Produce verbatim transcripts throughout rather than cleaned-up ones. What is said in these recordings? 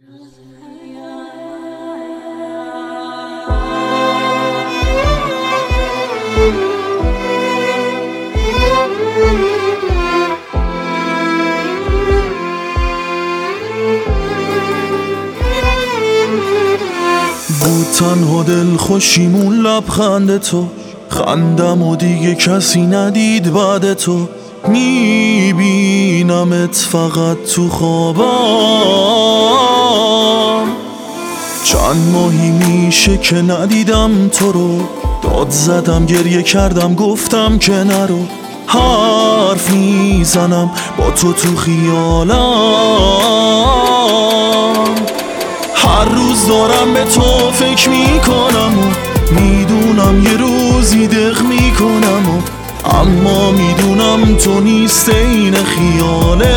بود تنها دل خوشیمون لبخند تو، خندم و دیگه کسی ندید بعد تو. میبینمت فقط تو خوابم، چند ماهی میشه که ندیدم تو رو. داد زدم گریه کردم گفتم که نرو، حرف میزنم با تو تو خیالم. هر روز دارم به تو فکر میکنم و میدونم یه روزی دق میکنم و اما میدونم تو نیست این خیالت.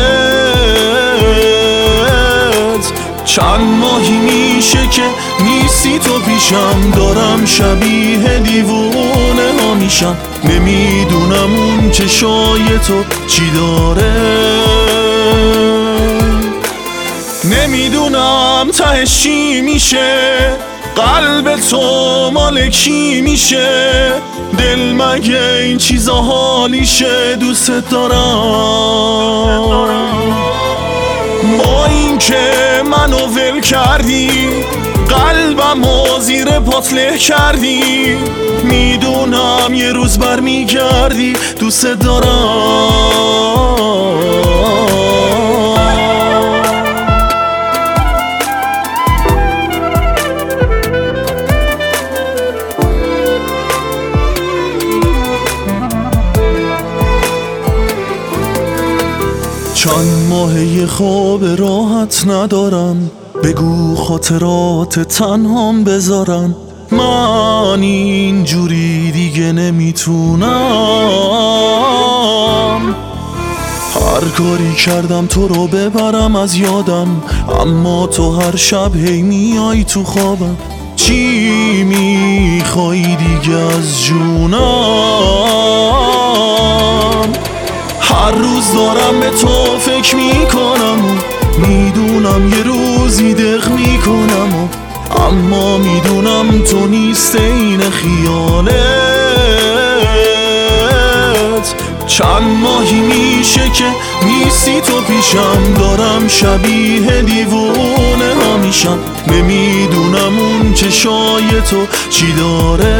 چند ماهی میشه که نیستی تو پیشم، دارم شبیه دیوونه ها میشم. نمیدونم اون چشای تو چی داره، نمیدونم تهش چی میشه. قلب تو مال کی میشه؟ دل مگه این چیزا حالیشه؟ دوست دارم با این که منو ول کردی، قلبمو زیر پات له کردی. میدونم یه روز بر میگردی، دوست دارم. چند ماه یه خواب راحت ندارم، بگو خاطرات تنهام بذارم. من اینجوری دیگه نمیتونم، هر کاری کردم تو رو ببرم از یادم، اما تو هر شب هی میای تو خوابم. چی میخوای دیگه از جونم؟ هر روز دارم به تو فکر میکنم و میدونم یه روزی دق میکنم و اما میدونم تو نیست این خیالت. چند ماهی میشه که نیستی تو پیشم، دارم شبیه دیوونه ها میشم. نمیدونم اون چشای تو چی داره،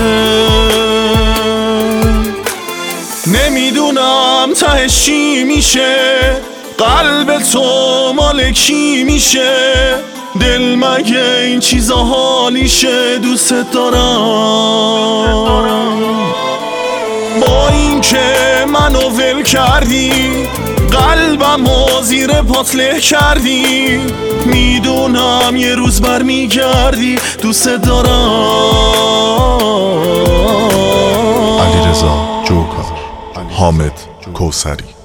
نمیدونم تهش چی میشه. قلب تو مال کی میشه؟ دل مگه این چیزا حالیشه؟ دوست دارم با این که منو ول کردی، قلبمو زیر پات له کردی. میدونم یه روز بر میگردی، دوست دارم. علیرضا جوکر، حامد کوثری.